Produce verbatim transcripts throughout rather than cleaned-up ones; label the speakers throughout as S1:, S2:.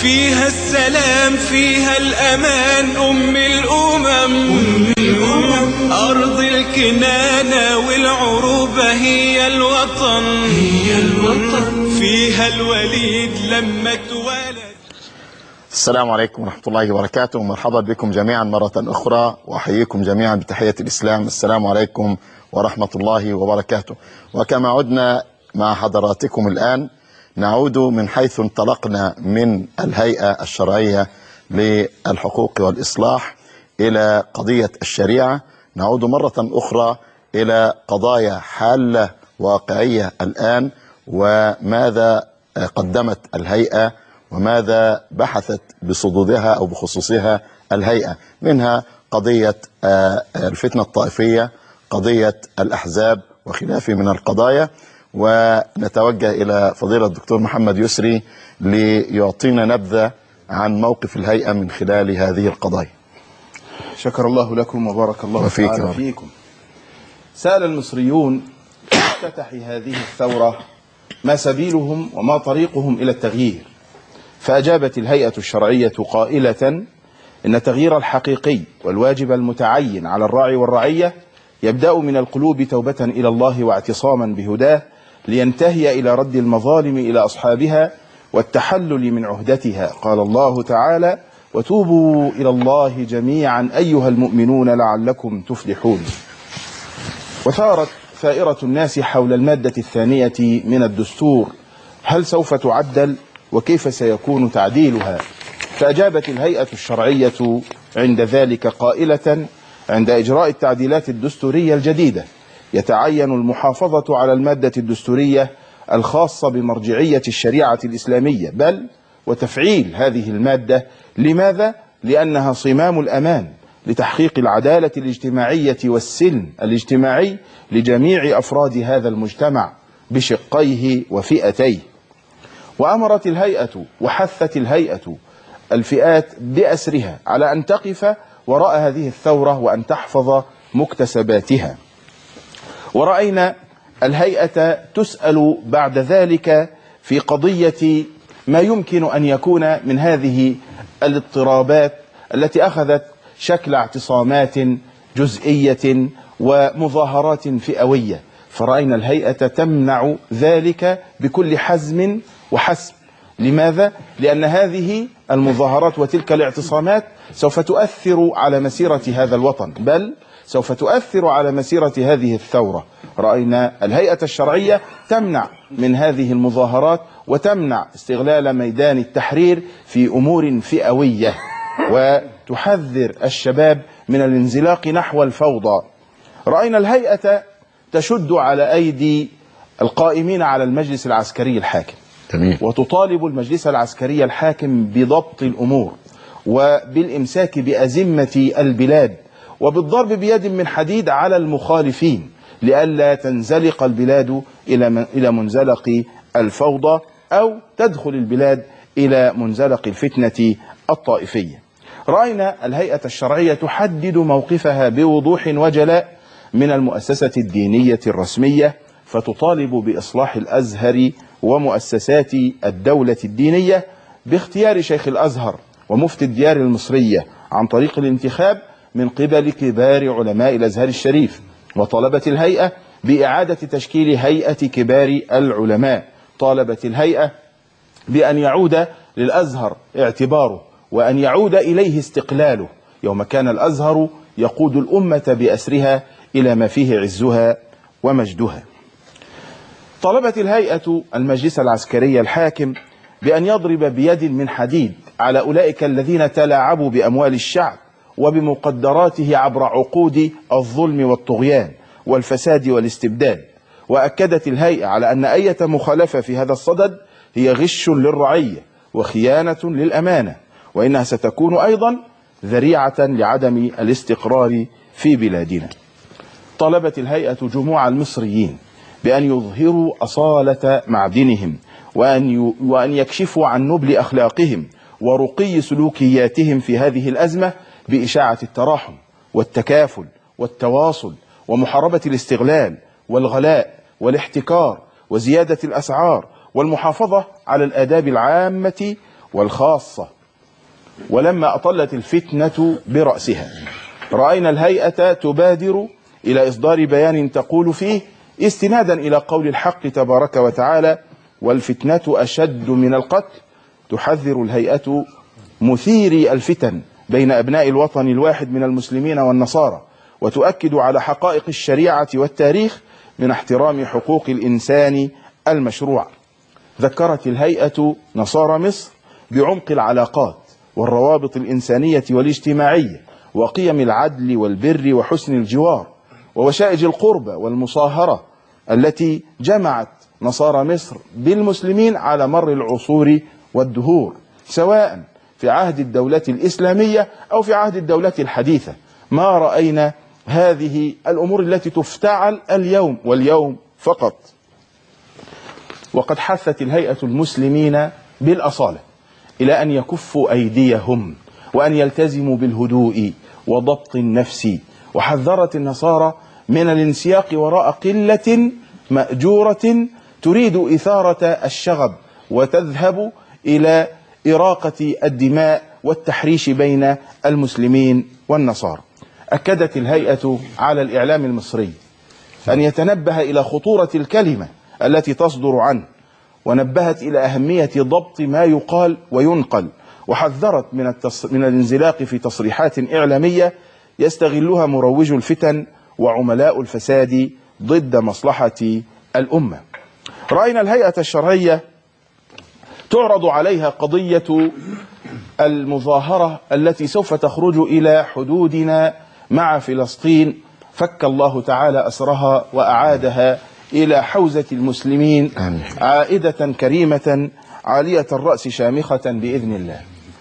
S1: فيها السلام فيها الأمان أم الأمم، أم الأمم أرض الكنانة والعروبة هي الوطن، هي الوطن فيها الوليد لما اتولد.
S2: السلام عليكم ورحمة الله وبركاته، مرحبا بكم جميعا مرة أخرى، وأحييكم جميعا بتحية الإسلام. السلام عليكم ورحمة الله وبركاته. وكما عدنا مع حضراتكم الآن نعود من حيث انطلقنا من الهيئة الشرعية للحقوق والإصلاح إلى قضية الشريعة، نعود مرة أخرى إلى قضايا حالة واقعية الآن، وماذا قدمت الهيئة وماذا بحثت بصدودها أو بخصوصها الهيئة، منها قضية الفتنة الطائفية، قضية الأحزاب وخلافه من القضايا. ونتوجه إلى فضيلة الدكتور محمد يسري ليعطينا نبذة عن موقف الهيئة من خلال هذه القضايا.
S3: شكر الله لكم وبارك الله تعالى فيكم. سأل المصريون في افتتاح هذه الثورة ما سبيلهم وما طريقهم إلى التغيير، فأجابت الهيئة الشرعية قائلة إن التغيير الحقيقي والواجب المتعين على الراعي والرعية يبدأ من القلوب توبة إلى الله واعتصاما بهداه، لينتهي إلى رد المظالم إلى أصحابها والتحلل من عهدتها. قال الله تعالى: وتوبوا إلى الله جميعا أيها المؤمنون لعلكم تفلحون. وثارت ثائرة الناس حول المادة الثانية من الدستور، هل سوف تعدل وكيف سيكون تعديلها؟ فأجابت الهيئة الشرعية عند ذلك قائلة: عند إجراء التعديلات الدستورية الجديدة يتعين المحافظة على المادة الدستورية الخاصة بمرجعية الشريعة الإسلامية، بل وتفعيل هذه المادة. لماذا؟ لأنها صمام الأمان لتحقيق العدالة الاجتماعية والسلم الاجتماعي لجميع أفراد هذا المجتمع بشقيه وفئتيه. وأمرت الهيئة وحثت الهيئة الفئات بأسرها على أن تقف وراء هذه الثورة وأن تحفظ مكتسباتها. ورأينا الهيئة تسأل بعد ذلك في قضية ما يمكن أن يكون من هذه الاضطرابات التي أخذت شكل اعتصامات جزئية ومظاهرات فئوية، فرأينا الهيئة تمنع ذلك بكل حزم وحسم. لماذا؟ لأن هذه المظاهرات وتلك الاعتصامات سوف تؤثر على مسيرة هذا الوطن، بل سوف تؤثر على مسيرة هذه الثورة. رأينا الهيئة الشرعية تمنع من هذه المظاهرات وتمنع استغلال ميدان التحرير في أمور فئوية، وتحذر الشباب من الانزلاق نحو الفوضى. رأينا الهيئة تشد على أيدي القائمين على المجلس العسكري الحاكم، وتطالب المجلس العسكري الحاكم بضبط الأمور وبالإمساك بأزمة البلاد وبالضرب بيد من حديد على المخالفين لئلا تنزلق البلاد إلى منزلق الفوضى أو تدخل البلاد إلى منزلق الفتنة الطائفية. رأينا الهيئة الشرعية تحدد موقفها بوضوح وجلاء من المؤسسة الدينية الرسمية، فتطالب بإصلاح الأزهر ومؤسسات الدولة الدينية باختيار شيخ الأزهر ومفتي الديار المصرية عن طريق الانتخاب من قبل كبار علماء الأزهر الشريف. وطلبت الهيئة بإعادة تشكيل هيئة كبار العلماء. طالبت الهيئة بأن يعود للأزهر اعتباره وأن يعود إليه استقلاله، يوم كان الأزهر يقود الأمة بأسرها إلى ما فيه عزها ومجدها. طلبت الهيئة المجلس العسكري الحاكم بأن يضرب بيد من حديد على أولئك الذين تلاعبوا بأموال الشعب وبمقدراته عبر عقود الظلم والطغيان والفساد والاستبداد. وأكدت الهيئة على أن أي مخالفة في هذا الصدد هي غش للرعية وخيانة للأمانة، وإنها ستكون أيضا ذريعة لعدم الاستقرار في بلادنا. طلبت الهيئة جموع المصريين بأن يظهروا أصالة معدنهم وأن وأن يكشفوا عن نبل أخلاقهم ورقي سلوكياتهم في هذه الأزمة بإشاعة التراحم والتكافل والتواصل ومحاربة الاستغلال والغلاء والاحتكار وزيادة الأسعار والمحافظة على الآداب العامة والخاصة. ولما أطلت الفتنة برأسها رأينا الهيئة تبادر إلى إصدار بيان تقول فيه استنادا إلى قول الحق تبارك وتعالى: والفتنة أشد من القتل. تحذر الهيئة مثيري الفتن بين أبناء الوطن الواحد من المسلمين والنصارى، وتؤكد على حقائق الشريعة والتاريخ من احترام حقوق الإنسان المشروع. ذكرت الهيئة نصارى مصر بعمق العلاقات والروابط الإنسانية والاجتماعية وقيم العدل والبر وحسن الجوار ووشائج القربة والمصاهرة التي جمعت نصارى مصر بالمسلمين على مر العصور والدهور، سواء في عهد الدولة الإسلامية أو في عهد الدولة الحديثة. ما رأينا هذه الأمور التي تفتعل اليوم واليوم فقط. وقد حثت الهيئة المسلمين بالأصالة إلى أن يكفوا أيديهم وأن يلتزموا بالهدوء وضبط النفس، وحذرت النصارى من الانسياق وراء قلة مأجورة تريد إثارة الشغب وتذهب إلى إراقة الدماء والتحريش بين المسلمين والنصارى. أكدت الهيئة على الإعلام المصري أن يتنبه إلى خطورة الكلمة التي تصدر عنه، ونبهت إلى أهمية ضبط ما يقال وينقل، وحذرت من, التص... من الانزلاق في تصريحات إعلامية يستغلها مروج الفتن وعملاء الفساد ضد مصلحة الأمة. رأينا الهيئة الشرعية تعرض عليها قضية المظاهرة التي سوف تخرج إلى حدودنا مع فلسطين، فك الله تعالى أسرها وأعادها إلى حوزة المسلمين عائدة كريمة عالية الرأس شامخة بإذن الله.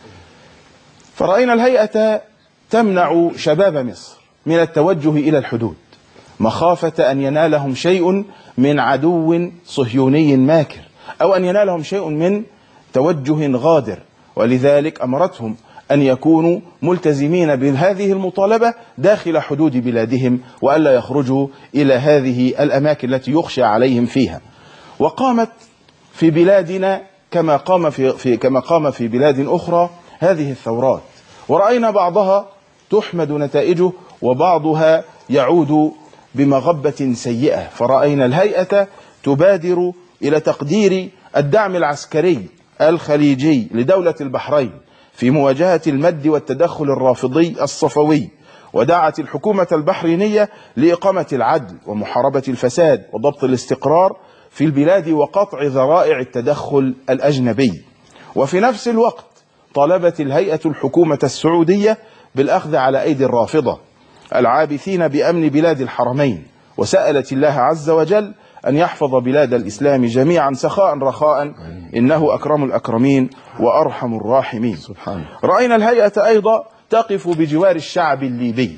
S3: فرأينا الهيئة تمنع شباب مصر من التوجه إلى الحدود مخافة أن ينالهم شيء من عدو صهيوني ماكر أو أن ينالهم شيء من توجه غادر، ولذلك أمرتهم أن يكونوا ملتزمين بهذه المطالبة داخل حدود بلادهم وألا يخرجوا إلى هذه الأماكن التي يخشى عليهم فيها. وقامت في بلادنا كما قام في, في كما قام في بلاد أخرى هذه الثورات، ورأينا بعضها تحمد نتائجه وبعضها يعود بمغبة سيئة. فرأينا الهيئة تبادر إلى تقدير الدعم العسكري الخليجي لدولة البحرين في مواجهة المد والتدخل الرافضي الصفوي، ودعت الحكومة البحرينية لإقامة العدل ومحاربة الفساد وضبط الاستقرار في البلاد وقطع ذرائع التدخل الأجنبي. وفي نفس الوقت طالبت الهيئة الحكومة السعودية بالأخذ على أيدي الرافضة العابثين بأمن بلاد الحرمين، وسألت الله عز وجل أن يحفظ بلاد الإسلام جميعا سخاء رخاء، إنه أكرم الأكرمين وأرحم الراحمين. سبحانه. رأينا الهيئة أيضا تقف بجوار الشعب الليبي،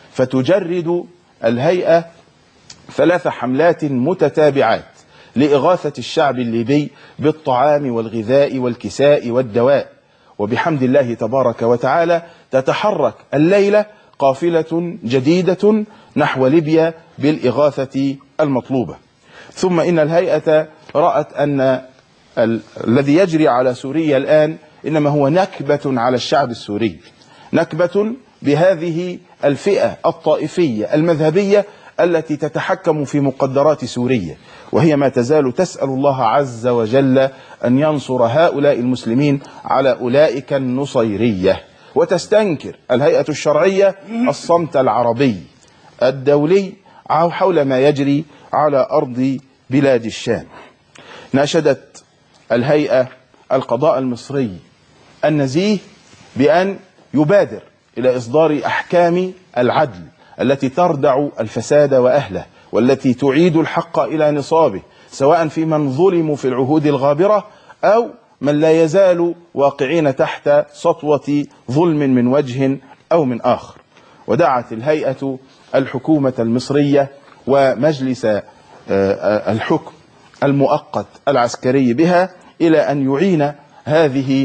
S3: فتجرد الهيئة ثلاث حملات متتابعات لإغاثة الشعب الليبي بالطعام والغذاء والكساء والدواء. وبحمد الله تبارك وتعالى تتحرك الليلة قافلة جديدة نحو ليبيا بالإغاثة المطلوبة. ثم إن الهيئة رأت أن ال... الذي يجري على سوريا الآن إنما هو نكبة على الشعب السوري، نكبة بهذه الفئة الطائفية المذهبية التي تتحكم في مقدرات سوريا، وهي ما تزال تسأل الله عز وجل أن ينصر هؤلاء المسلمين على أولئك النصيرية. وتستنكر الهيئة الشرعية الصمت العربي الدولي حول ما يجري على أرض بلاد الشام. ناشدت الهيئة القضاء المصري النزيه بأن يبادر إلى إصدار أحكام العدل التي تردع الفساد وأهله، والتي تعيد الحق إلى نصابه، سواء في من ظلموا في العهود الغابرة أو من لا يزال واقعين تحت سطوة ظلم من وجه أو من آخر. ودعت الهيئة الحكومة المصرية ومجلس الحكم المؤقت العسكري بها إلى أن يعين هذه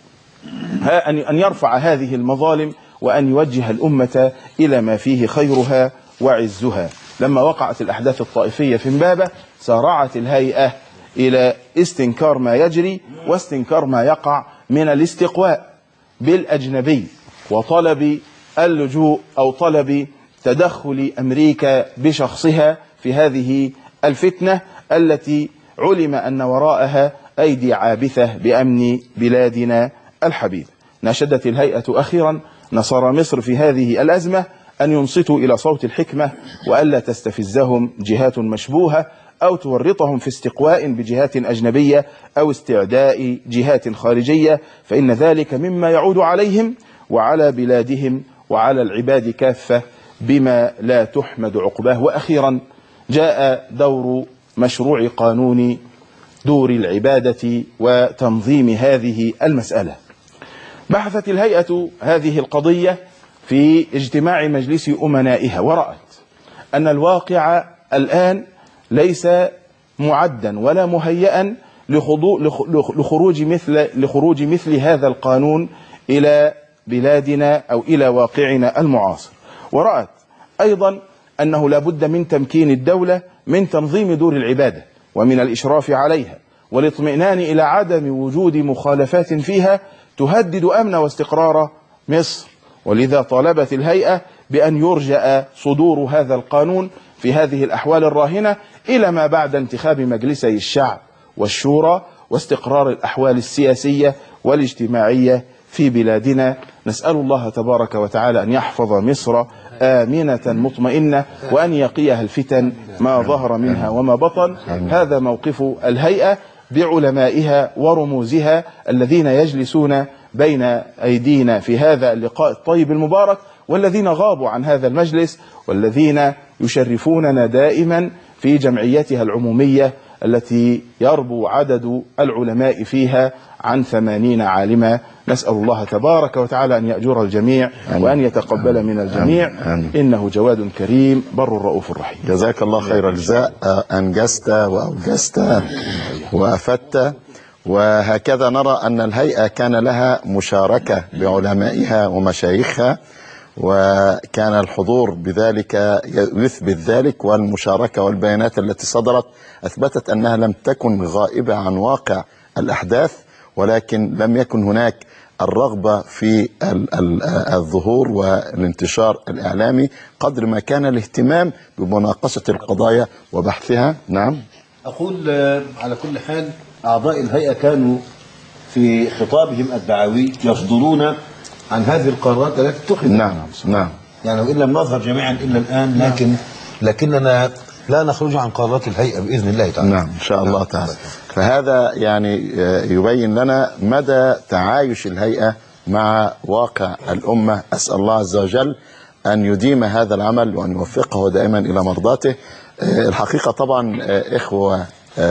S3: أن يرفع هذه المظالم وأن يوجه الأمة إلى ما فيه خيرها وعزها. لما وقعت الأحداث الطائفية في إمبابة سارعت الهيئة إلى استنكار ما يجري واستنكار ما يقع من الاستقواء بالأجنبي وطلب اللجوء أو طلب تدخل أمريكا بشخصها في هذه الفتنة التي علم أن وراءها أيدي عابثة بأمن بلادنا الحبيب. ناشدت الهيئة أخيرا نصارى مصر في هذه الأزمة أن ينصتوا إلى صوت الحكمة وألا تستفزهم جهات مشبوهة أو تورطهم في استقواء بجهات أجنبية أو استعداء جهات خارجية، فإن ذلك مما يعود عليهم وعلى بلادهم وعلى العباد كافة بما لا تحمد عقباه. وأخيرا جاء دور مشروع قانون دور العبادة وتنظيم هذه المسألة. بحثت الهيئة هذه القضية في اجتماع مجلس أمنائها ورأت أن الواقع الآن ليس معدا ولا مهيئا لخروج مثل لخروج مثل هذا القانون إلى بلادنا أو إلى واقعنا المعاصر. ورأت أيضا أنه لا بد من تمكين الدولة من تنظيم دور العبادة ومن الإشراف عليها والاطمئنان إلى عدم وجود مخالفات فيها تهدد أمن واستقرار مصر. ولذا طالبت الهيئة بأن يرجأ صدور هذا القانون في هذه الأحوال الراهنة إلى ما بعد انتخاب مجلسي الشعب والشورى واستقرار الأحوال السياسية والاجتماعية في بلادنا. نسأل الله تبارك وتعالى أن يحفظ مصر آمنة مطمئنة وأن يقيها الفتن ما ظهر منها وما بطن. هذا موقف الهيئة بعلمائها ورموزها الذين يجلسون بين أيدينا في هذا اللقاء الطيب المبارك، والذين غابوا عن هذا المجلس، والذين يشرفوننا دائما في جمعيتها العمومية التي يربو عدد العلماء فيها عن ثمانين عالما. نسأل الله تبارك وتعالى أن يأجر الجميع وأن يتقبل من الجميع، إنه جواد كريم بر الرؤوف الرحيم.
S2: جزاك الله خير الجزاء، أنجزت وأوجزت وأفدت. وهكذا نرى أن الهيئة كان لها مشاركة بعلمائها ومشايخها، وكان الحضور بذلك يثبت ذلك، والمشاركة والبيانات التي صدرت أثبتت أنها لم تكن غائبة عن واقع الأحداث، ولكن لم يكن هناك الرغبة في الظهور والانتشار الإعلامي قدر ما كان الاهتمام بمناقشة القضايا وبحثها. نعم،
S4: أقول على كل حال أعضاء الهيئة كانوا في خطابهم الدعوي يصدرون عن هذه القرارات التي اتخذت.
S2: نعم نعم،
S4: يعني وإن لم نظهر جميعا إلا الآن، لكن لكننا لا نخرج عن قرارات الهيئة بإذن الله تعالى.
S2: نعم إن شاء الله تعالى. فهذا يعني يبين لنا مدى تعايش الهيئة مع واقع الأمة. أسأل الله عز وجل أن يديم هذا العمل وأن يوفقه دائما إلى مرضاته. الحقيقة طبعا إخوة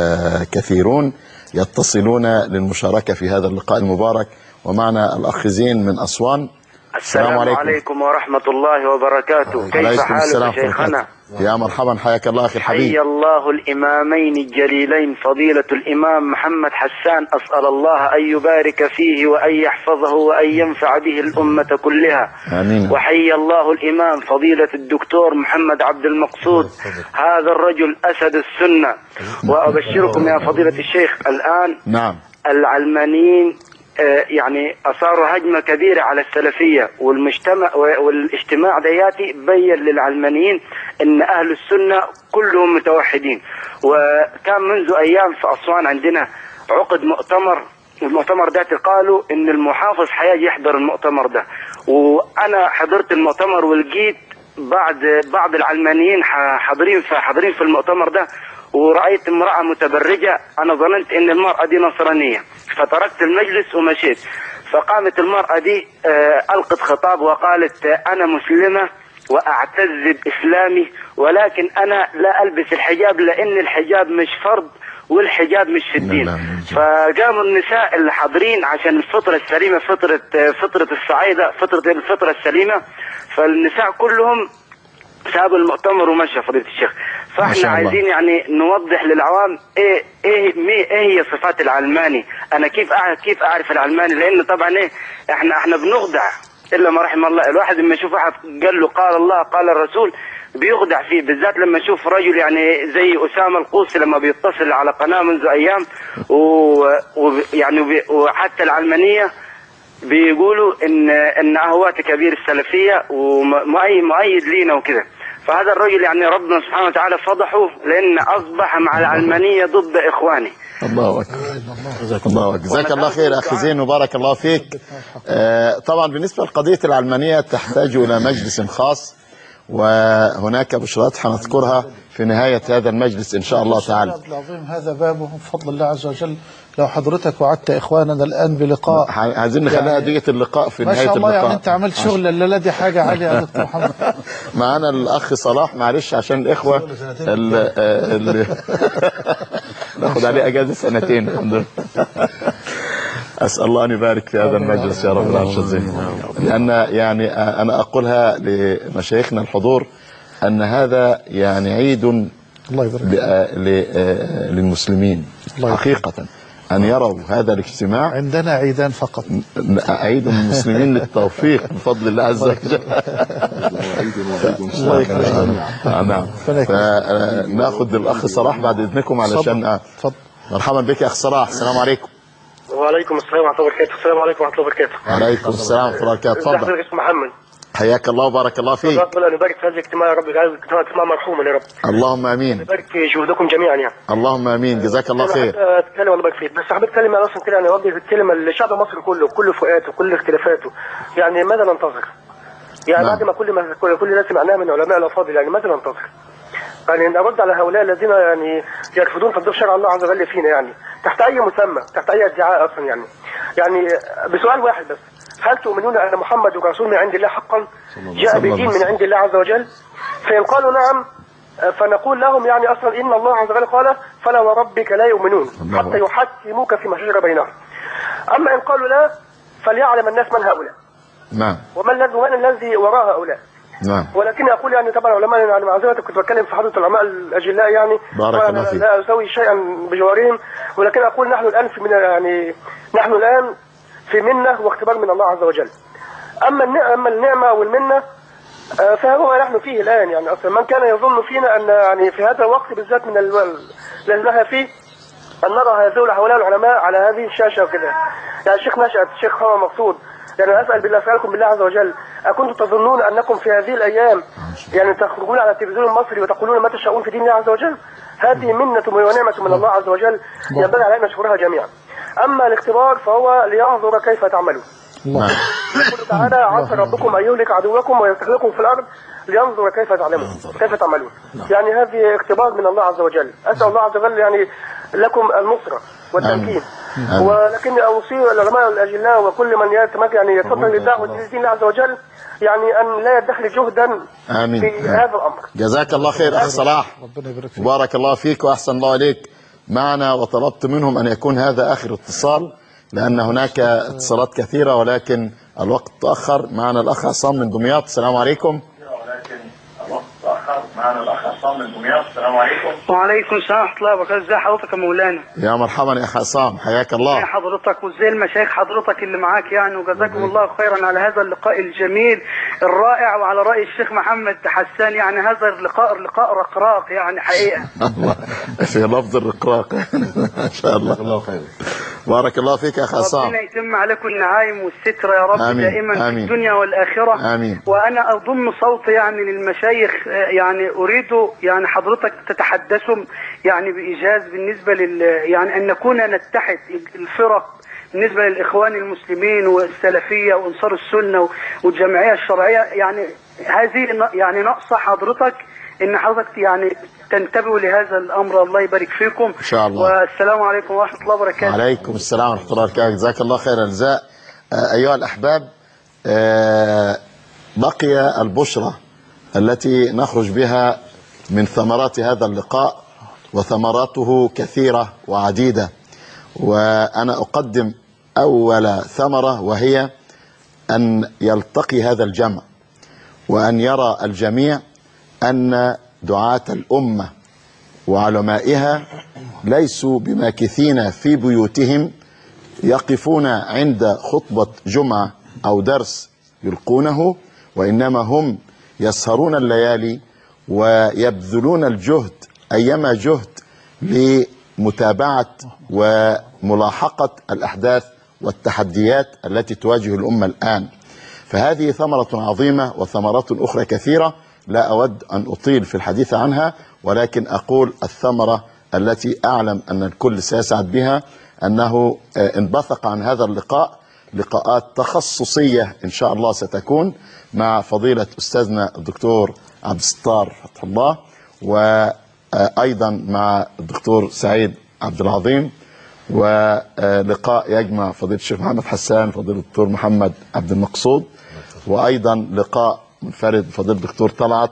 S2: كثيرون يتصلون للمشاركة في هذا اللقاء المبارك، ومعنا الأخ زين من أسوان.
S5: السلام عليكم. عليكم ورحمة الله وبركاته. كيف حالك شيخنا؟
S2: يا مرحبا، حياك الله أخي الحبيب.
S5: حي الله الإمامين الجليلين فضيلة الإمام محمد حسان، أسأل الله أن يبارك فيه وأن يحفظه وأن ينفع به الأمة كلها.
S2: آمين.
S5: وحي الله الإمام فضيلة الدكتور محمد عبد المقصود، هذا الرجل أسد السنة. وأبشركم يا فضيلة الشيخ الآن
S2: نعم
S5: العلمانيين يعني أثاروا هجمة كبيرة على السلفية، والمجتمع والاجتماع دياتي بين للعلمانيين أن أهل السنة كلهم متوحدين. وكان منذ أيام في أسوان عندنا عقد مؤتمر، المؤتمر ده قالوا أن المحافظ حيجي يحضر المؤتمر ده، وأنا حضرت المؤتمر ولقيت بعض بعض العلمانيين حاضرين في حاضرين في المؤتمر ده، ورأيت امرأة متبرجة. أنا ظننت أن المرأة دي نصرانية، فتركت المجلس ومشيت. فقامت المرأة دي ألقت خطاب وقالت أنا مسلمة وأعتز بإسلامي، ولكن أنا لا ألبس الحجاب لأن الحجاب مش فرض والحجاب مش في الدين. فقاموا النساء اللي حاضرين عشان الفطرة السليمة، فطرة فطرة الصعيدة، فطرة الفطرة السليمة، فالنساء كلهم سابوا المؤتمر ومشى فضيلة الشيخ. فاحنا عايزين يعني نوضح للعوام ايه ايه ايه هي صفات العلماني. انا كيف أعرف كيف اعرف العلماني؟ لان طبعا ايه احنا احنا بنخدع الا ما رحم الله. الواحد لما يشوف واحد قال له قال الله قال الرسول بيخدع فيه، بالذات لما يشوف رجل يعني زي أسامة القوسي لما بيتصل على قناة منذ أيام، ويعني وحتى العلمانية بيقولوا إن إن أهوات كبير السلفية ومؤيد لينا وكده. فهذا الرجل يعني ربنا سبحانه وتعالى فضحه، لأن أصبح مع العلمانية ضد إخوانه.
S2: الله أكبر. الله أكبر. جزاك الله خير أخي زين وبارك الله فيك. آه طبعا بالنسبة لقضية العلمانية تحتاج إلى مجلس خاص، وهناك بشرات حنذكرها في نهاية هذا المجلس إن شاء الله تعالى.
S6: العظيم هذا بابه بفضل الله عز وجل. لو حضرتك وعدت إخواننا الآن بلقاء،
S2: عايزين نخليها هدية اللقاء في نهاية اللقاء. ما شاء الله، يعني أنت عملت شغل الليلة دي حاجة عالية يا دكتور محمد. معانا الأخ صلاح، معلش عشان الإخوة اللي ناخد عليه أجازة سنتين الحمد لله. أسأل الله أن يبارك في هذا المجلس يا رب العرش العظيم، لأن يعني أنا أقولها لمشايخنا الحضور أن هذا يعني عيد الله يبارك للمسلمين حقيقة، أن يروا هذا الاجتماع.
S6: عندنا عيدان فقط،
S2: عيد المسلمين للتوفيق بفضل الله عز وجل. نعم. فناخذ الأخ صلاح بعد إذنكم علشان
S6: تفضل.
S2: مرحبا بك يا أخ صلاح. السلام عليكم.
S7: وعليكم السلام ورحمة الله وبركاته. السلام عليكم ورحمة الله وبركاته.
S2: وعليكم السلام ورحمة الله وبركاته. تفضل.
S7: ازيك محمد؟
S2: حياك الله وبارك الله فيك.
S7: ربنا يبارك في هذا الاجتماع يا رب، يجعل اجتماع مرحوما يا رب.
S2: اللهم امين.
S7: يبارك في جهودكم جميعا يعني.
S2: اللهم امين. جزاك الله خير.
S7: اتكلم الله يبارك فيك، بس حبيت اتكلم انا اصلا كده يعني اوجه الكلمه للشعب المصري كله بكل فئاته وكل اختلافاته. يعني ماذا ننتظر؟ يعني بعد ما كل ما كل الناس سمعناها من علماء الافاضل، يعني ماذا ننتظر؟ يعني نرد على هؤلاء الذين يعني يرفضون تطبيق شرع الله عز وجل فينا، يعني تحت اي مسمى، تحت اي ادعاء اصلا. يعني يعني بسؤال واحد بس: هل تؤمنون ان محمد رسول من عند الله حقا جاء بدين من عند الله عز وجل؟ فان قالوا نعم فنقول لهم يعني اصلا ان الله عز وجل قال: فلا وربك لا يؤمنون حتى يحكموك فيما شجر بينهم. اما ان قالوا لا فليعلم الناس من هؤلاء،
S2: نعم،
S7: وما الذي ومن الذي وراء هؤلاء.
S2: نعم.
S7: ولكن اقول يعني طبعا علماء، يعني معذره كنت بتكلم في حضره العلماء الاجلاء، يعني
S2: بارك الله فيك.
S7: لا اسوي شيئا بجوارهم، ولكن اقول نحن الان في من يعني نحن الان في منه واختبار من الله عز وجل. اما اما النعمه والمنه فهو نحن فيه الان. يعني اصلا من كان يظن فينا ان يعني في هذا الوقت بالذات من الذي نحن فيه ان نرى هؤلاء العلماء على هذه الشاشه وكده. يعني الشيخ نشأت، الشيخ خالد مقصود، يعني اسال بالله اسالكم بالله عز وجل: اكنتم تظنون انكم في هذه الايام يعني تخرجون على التلفزيون المصري وتقولون ما تشاءون في دين الله عز وجل؟ هذه منه ونعمه من الله عز وجل ينبغي علينا نشكرها جميعا. اما الاختبار فهو لينظر كيف تعملون. يقول تعالى: عسى ربكم ان يهلك عدوكم ويستخلفكم في الارض لينظر كيف تعلمون كيف تعملون. يعني هذه اختبار من الله عز وجل. اسال الله عز وجل يعني لكم النصره والتمكين. ولكن اوصي العلماء الاجلاء وكل من يتمكن يعني يتفضل للدعوه لدين الله عز وجل، يعني ان لا يدخل جهدا آمين. في آمين. هذا الامر.
S2: جزاك الله خير اخ صلاح، بارك الله فيك واحسن الله عليك معنا. وطلبت منهم ان يكون هذا اخر اتصال لان هناك اتصالات كثيره ولكن الوقت تاخر. معنا الاخ عصام من دمياط. السلام عليكم. معنا الاخ عصام من دمياط. السلام عليكم.
S8: وعليكم السلام ورحمه الله وبركاته. ازي حضرتك يا مولانا؟
S2: يا مرحبا يا اخ عصام، حياك الله.
S8: ازي حضرتك وازاي المشايخ حضرتك اللي معاك يعني، وجزاكم الله خيرا على هذا اللقاء الجميل الرائع. وعلى راي الشيخ محمد حسان يعني هذا اللقاء لقاء رقراق يعني حقيقه.
S2: الله في لفظ الرقراق. ما شاء الله. الله خير. بارك الله فيك يا اخ عصام.
S8: ربنا يتم عليكم النعايم والستر يا رب آمين. دائما آمين. في الدنيا والاخره
S2: آمين.
S8: وانا اضم صوتي يعني للمشايخ، يعني اريد يعني حضرتك تتحدثوا يعني بايجاز بالنسبه لل يعني ان نكون نتحد الفرق بالنسبه للاخوان المسلمين والسلفيه وانصار السنه والجمعيه الشرعيه. يعني هذه يعني ناقصه حضرتك ان حضرتك يعني تنتبهوا لهذا الامر. الله يبارك فيكم
S2: ان شاء الله.
S8: والسلام عليكم ورحمه الله وبركاته.
S2: وعليكم السلام ورحمه الله وبركاته. جزاك الله خير الجزاء. ايها الاحباب، بقي البشرى التي نخرج بها من ثمرات هذا اللقاء، وثمراته كثيره وعديده، وانا اقدم اول ثمره وهي ان يلتقي هذا الجمع وان يرى الجميع أن دعاة الأمة وعلمائها ليسوا بماكثين في بيوتهم يقفون عند خطبة جمعة أو درس يلقونه، وإنما هم يسهرون الليالي ويبذلون الجهد أيما جهد لمتابعة وملاحقة الأحداث والتحديات التي تواجه الأمة الآن. فهذه ثمرة عظيمة وثمرات أخرى كثيرة لا أود أن أطيل في الحديث عنها، ولكن أقول الثمرة التي أعلم أن الكل سيسعد بها أنه انبثق عن هذا اللقاء لقاءات تخصصية إن شاء الله ستكون مع فضيلة أستاذنا الدكتور عبد الستار فتح الله، وأيضا مع الدكتور سعيد عبد العظيم، ولقاء يجمع فضيلة الشيخ محمد حسان فضيلة الدكتور محمد عبد المقصود، وأيضا لقاء منفرد فضيلة الدكتور طلعت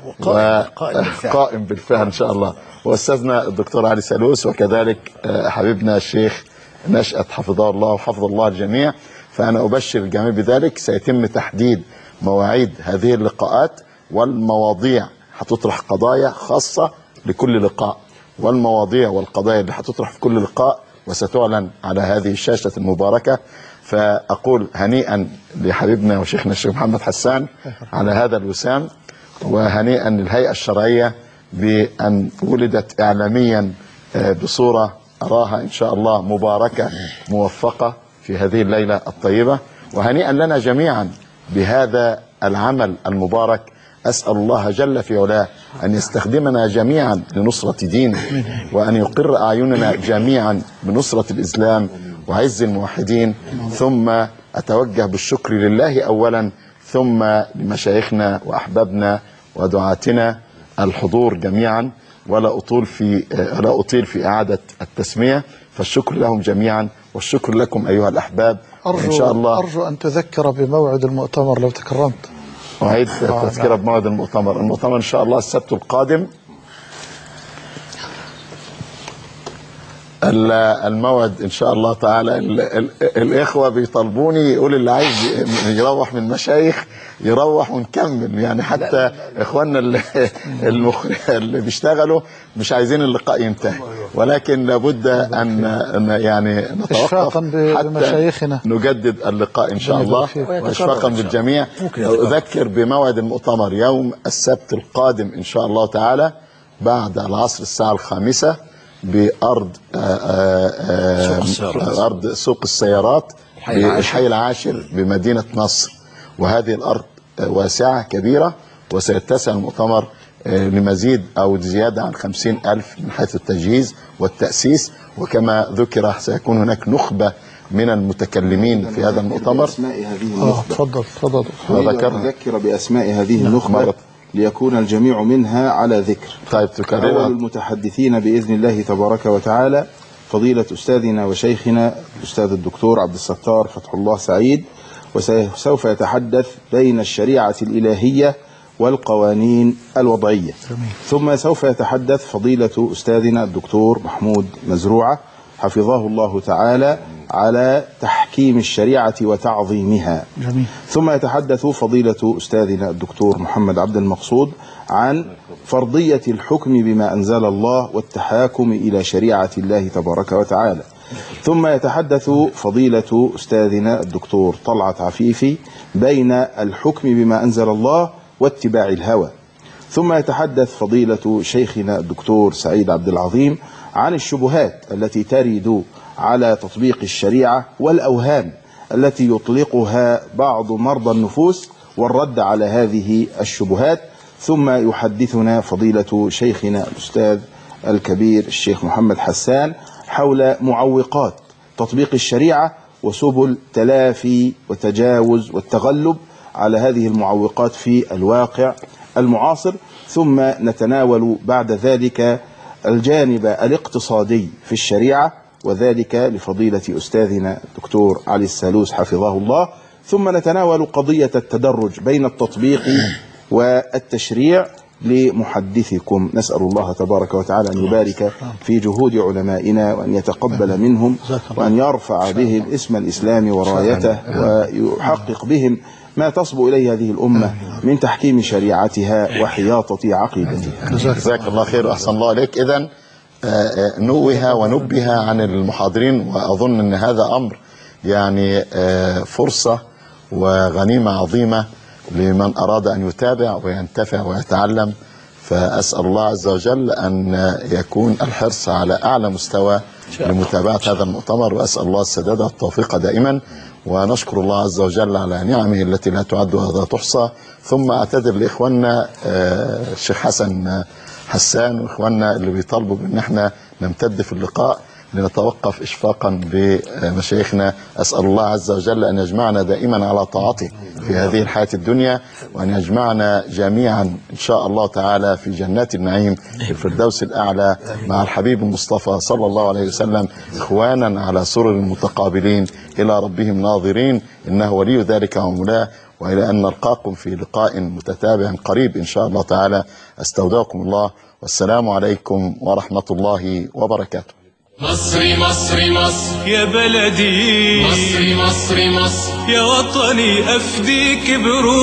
S2: قائم بالفعل إن شاء الله، وأستاذنا الدكتور علي سالوس، وكذلك حبيبنا الشيخ نشأت حفظه الله وحفظ الله الجميع. فأنا أبشر الجميع بذلك. سيتم تحديد مواعيد هذه اللقاءات والمواضيع، هتطرح قضايا خاصة لكل لقاء، والمواضيع والقضايا اللي هتطرح في كل لقاء وستعلن على هذه الشاشة المباركة. فأقول هنيئا لحبيبنا وشيخنا الشيخ محمد حسان على هذا الوسام، وهنيئا للهيئة الشرعية بأن ولدت إعلاميا بصورة أراها إن شاء الله مباركة موفقة في هذه الليلة الطيبة، وهنيئا لنا جميعا بهذا العمل المبارك. أسأل الله جل في علاه أن يستخدمنا جميعا لنصرة دينه، وأن يقر أعيننا جميعا بنصرة الإسلام وعز الموحدين. ثم أتوجه بالشكر لله أولا، ثم لمشايخنا وأحبابنا ودعاتنا الحضور جميعا، ولا أطول في لا أطيل في إعادة التسمية، فالشكر لهم جميعا والشكر لكم أيها الأحباب.
S6: أرجو
S2: إن شاء الله
S6: أرجو أن تذكر بموعد المؤتمر لو تكرمت.
S2: أعيد التذكرة بموعد المؤتمر. المؤتمر إن شاء الله السبت القادم. الموعد إن شاء الله تعالى ال ال الإخوة بيطلبوني، يقول اللي عايز يروح من مشايخ يروح ونكمل، يعني حتى إخواننا اللي, اللي بيشتغلوا مش عايزين اللقاء ينتهي، ولكن لابد أن يعني نتوقف حتى نجدد اللقاء إن شاء الله، وإشفاقا بالجميع. أذكر بموعد المؤتمر يوم السبت القادم إن شاء الله تعالى بعد العصر الساعة الخامسة بأرض آآ آآ أرض سوق السيارات بالحي العاشر بمدينة نصر. وهذه الأرض واسعة كبيرة، وسيتسع المؤتمر لمزيد أو زيادة عن خمسين ألف من حيث التجهيز والتأسيس. وكما ذكر سيكون هناك نخبة من المتكلمين في هذا المؤتمر.
S3: تفضل تفضل. أذكر بأسماء هذه النخبة ليكون الجميع منها على ذكر.
S2: طيب تكرر.
S3: أول المتحدثين بإذن الله تبارك وتعالى فضيلة أستاذنا وشيخنا الأستاذ الدكتور عبد الستار فتح الله سعيد، وسوف يتحدث بين الشريعة الإلهية والقوانين الوضعية. ثم سوف يتحدث فضيلة أستاذنا الدكتور محمود مزروعة حفظه الله تعالى على تحكيم الشريعة وتعظيمها. جميل. ثم يتحدث فضيلة أستاذنا الدكتور محمد عبد المقصود عن فرضية الحكم بما أنزل الله والتحاكم إلى شريعة الله تبارك وتعالى. ثم يتحدث فضيلة أستاذنا الدكتور طلعت عفيفي بين الحكم بما أنزل الله واتباع الهوى. ثم يتحدث فضيلة شيخنا الدكتور سعيد عبد العظيم عن الشبهات التي ترد على تطبيق الشريعة والأوهام التي يطلقها بعض مرضى النفوس والرد على هذه الشبهات. ثم يحدثنا فضيلة شيخنا الأستاذ الكبير الشيخ محمد حسان حول معوقات تطبيق الشريعة وسبل تلافي وتجاوز والتغلب على هذه المعوقات في الواقع المعاصر. ثم نتناول بعد ذلك الجانب الاقتصادي في الشريعة، وذلك لفضيلة أستاذنا الدكتور علي السالوس حفظه الله. ثم نتناول قضية التدرج بين التطبيق والتشريع لمحدثكم. نسأل الله تبارك وتعالى أن يبارك في جهود علمائنا، وأن يتقبل منهم، وأن يرفع به الاسم الإسلامي ورايته، ويحقق بهم ما تصبو إليه هذه الأمة من تحكيم شريعتها وحياطة عقيدتها.
S2: جزاك الله خير وأحسن الله عليك. إذن نوه ونبه عن المحاضرين، وأظن أن هذا أمر يعني فرصة وغنيمة عظيمة لمن أراد أن يتابع وينتفع ويتعلم. فأسأل الله عز وجل أن يكون الحرص على أعلى مستوى لمتابعة هذا المؤتمر، وأسأل الله السداد والتوفيق دائما، ونشكر الله عز وجل على نعمه التي لا تعد ولا تحصى. ثم أعتذر لإخواننا الشيخ حسن حسان وإخواننا اللي بيطالبوا بأن احنا نمتد في اللقاء لنتوقف إشفاقا بمشايخنا. أسأل الله عز وجل أن يجمعنا دائما على طاعته في هذه الحياة الدنيا، وأن يجمعنا جميعا إن شاء الله تعالى في جنات النعيم في الفردوس الأعلى مع الحبيب المصطفى صلى الله عليه وسلم، إخوانا على سرر متقابلين إلى ربهم ناظرين، إنه ولي ذلك ومولاه. وإلى أن نلقاكم في لقاء متتابع قريب إن شاء الله تعالى. أستودعكم الله، والسلام عليكم ورحمة الله وبركاته.
S1: مصري مصري مصر يا بلدي، مصري مصري مصر يا وطني أفديك بروحي.